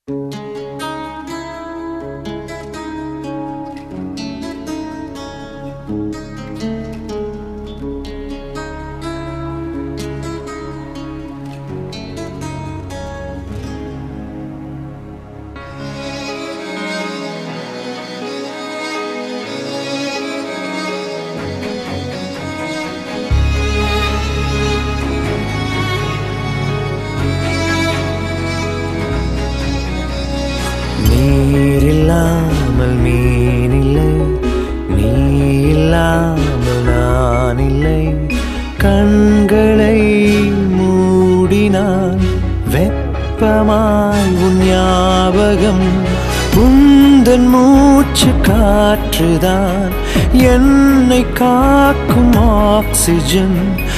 நீரில்லாமல் மீனில்லை, நீ இல்லாமல் நான் இல்லை. கண்களை மூடினான் வெப்பமாய் உன் ஞாபகம். உந்தன் மூச்சு காற்றுதான் என்னை காக்கும் ஆக்சிஜன்.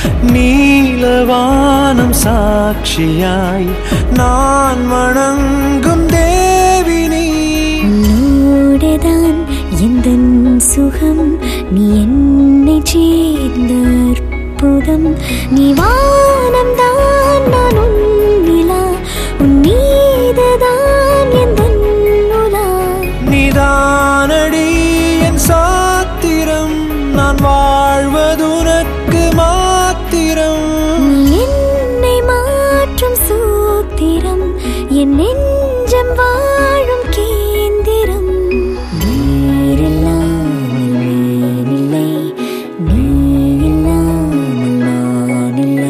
நீலவானம் சாட்சியாய் நான் வணங்கும் தேவினி. உன்னோடுதான் எந்தன் சுகம், நீ என்னை சேர்ந்த அற்புதம். நீ வானம் தான், நான் உன் நிலா, உன் மீதுதான் எந்தன் உலா. நீதானடி என் சாத்திரம், நான் வாழ்வதுனக்கு மாத்திரம். நீ என்னை மாற்றும் சூத்திரம், என் நெஞ்சம் வாழும் கேந்திரம். நீரில்லாமல் மீனில்லை, நீ இல்லாமல் நான் இல்லை.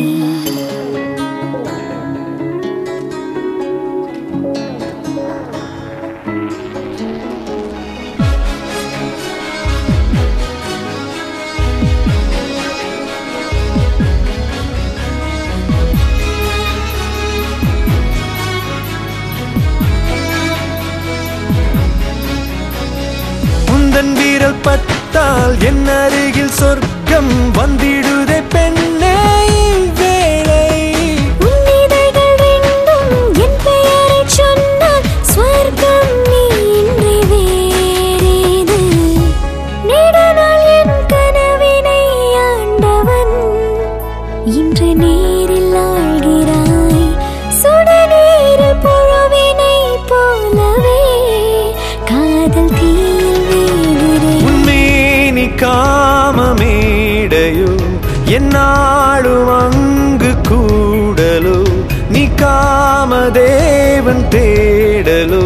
உந்தன் வீரல் பட்டால் என் அருகில் சொர்க்கம் வந்திடுதே பெண்ணே வேளை. உன்னிதழ்கள் ரெண்டும் என் பெயரைச் சொன்னால் ஸ்வர்க்கம் நீ இன்றி வேறேது. நெடுநாள் என் கனவினை ஆண்டவன், இன்று நேரில் ஆழ்கிறாய். சுடுநீரில் புழுவினை போலவே காதல் தீயில் வேகிறேன். உன்மேனி காமமேடையோ, என்னாலும் அங்கு கூடலோ. நீ காமதேவன் தேடலோ,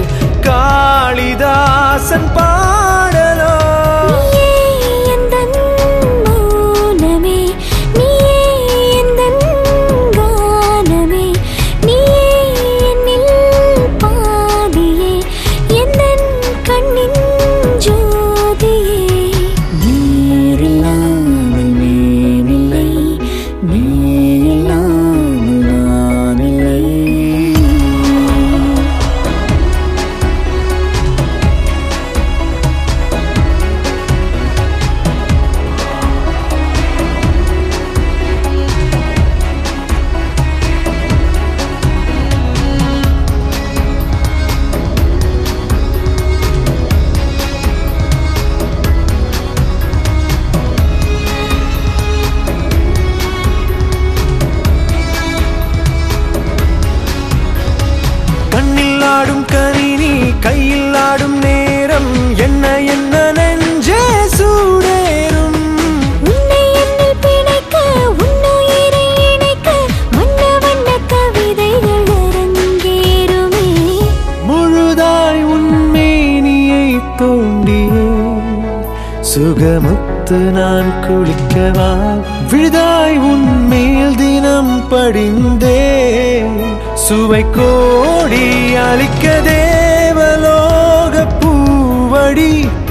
காளிதாசன் பாடலோ. நீயே எந்தன் மௌனமே, நீயே எந்தன் கானமே. நீயே என்னில் பாதியே, எந்தன் கண்ணின் ஜோதியே. நீரில்லாமல் மீனில்லை, நீ இல்லாமல் நான் இல்லை. கண்ணில் ஆடும் கணினி, கையில் ஆடும் நேரம், என்ன என்ன நெஞ்சே சூடேறும். உன்னை என்னில் பிணைக்க, உன்னுயிரை இணைக்க, வண்ண வண்ண கவிதைகள் அரங்கேறுமே. முழுதாய் உன்மேனியை தோண்டியே சுகமுத்து நான் குளிக்கவா. விழுதாய் உன்மேல் தினம் படிந்தே சுவை கோடி அளிக்க தேவலோக பூவடி.